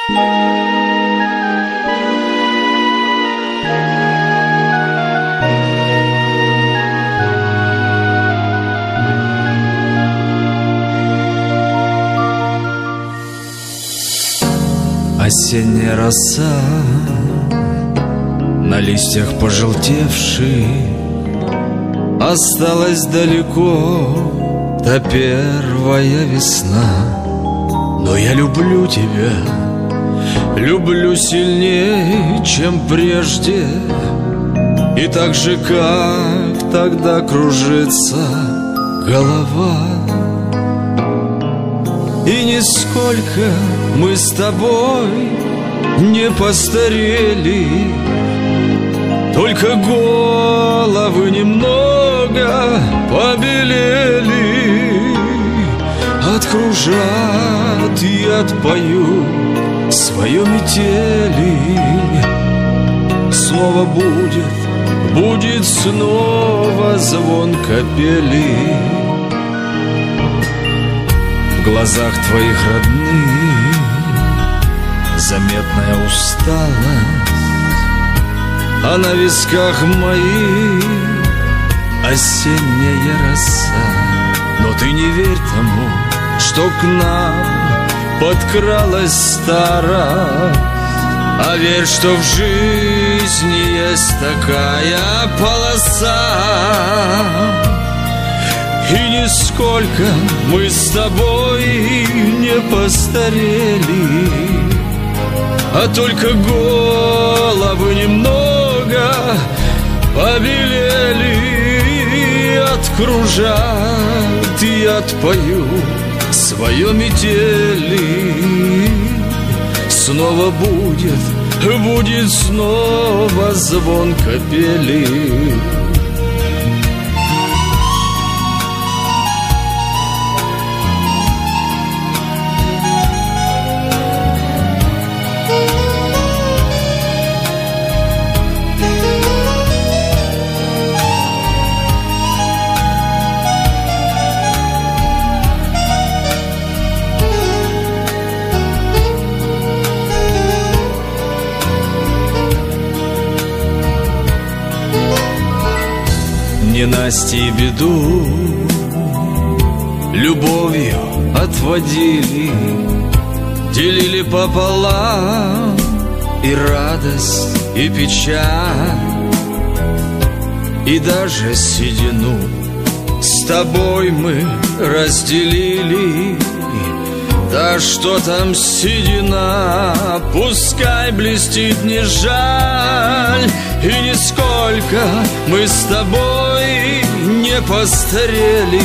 Осенняя роса на листьях пожелтевший, осталась далеко та первая весна. Но я люблю тебя, люблю сильнее, чем прежде, и так же, как тогда кружится голова. И нисколько мы с тобой не постарели, только головы немного побелели. Откружат и отпою свое метели. Снова будет снова звон капели. В глазах твоих родных заметная усталость, а на висках моих осенняя роса. Но ты не верь тому, что к нам подкралась старость, а верь, что в жизни есть такая полоса. И нисколько мы с тобой не постарели, а только головы немного побелели. Откружат и отпою свое метели. Снова будет снова звон капели. Ненастье и беду любовью отводили, делили пополам и радость, и печаль, и даже седину с тобой мы разделили. Да что там седина, пускай блестит, не жаль. И нисколько мы с тобой не постарели,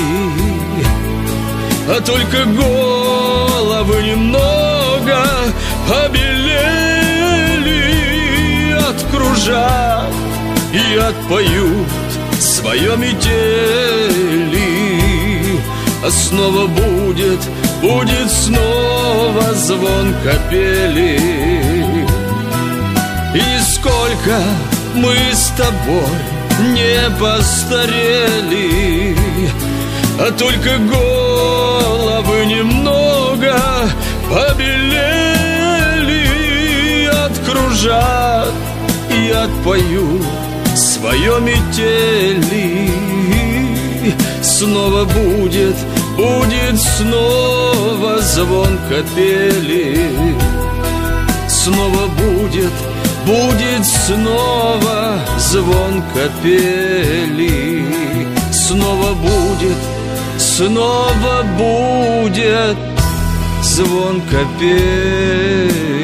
а только головы немного побелели. Откружат и отпоют свое метели. А снова будет снова звон капели. И сколько мы с тобой не постарели, а только головы немного побелели. Откружат и отпою свое метели. Снова будет снова звон капели. Снова будет снова звон капели. Снова будет звон капели.